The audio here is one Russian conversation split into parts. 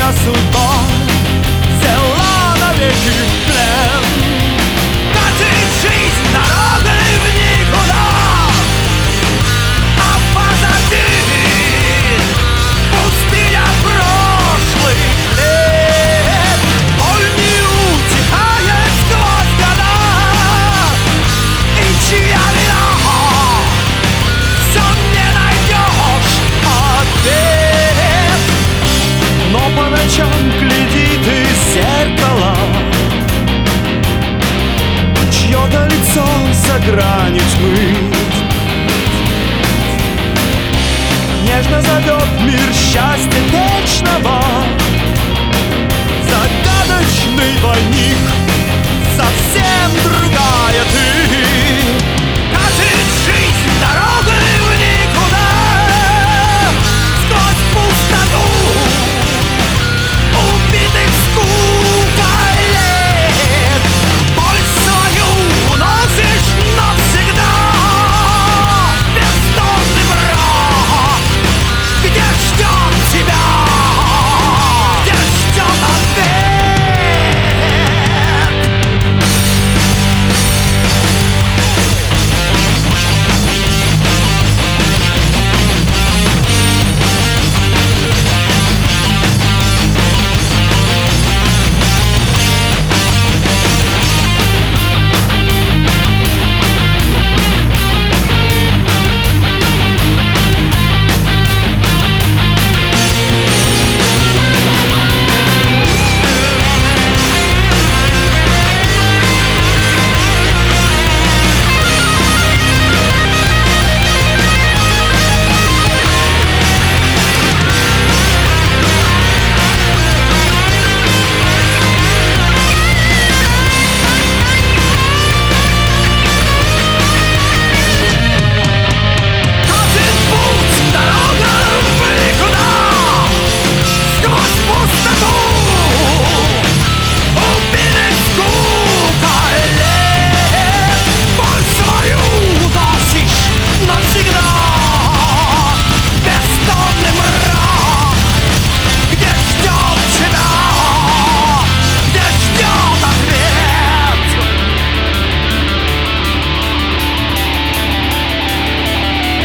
тебя судьба взяла навеки в плен. Катит жизнь дорогой в никуда, а позади пустыня прошлых лет. Боль не утихает сквозь года, и чья вина, все не найдешь ответ. Но по ночам глядит из зеркала чье-то лицо за гранью тьмы. Нежно зовет мир счастья вечного, загадочный двойник, совсем другая ты. Катит жизнь дорогой в никуда, сквозь пустоту убитых скукой лет. Боль свою уносишь навсегда, бездонный мрак, где ждет тебя, где ждет ответ.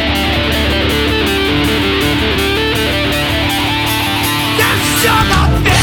Все на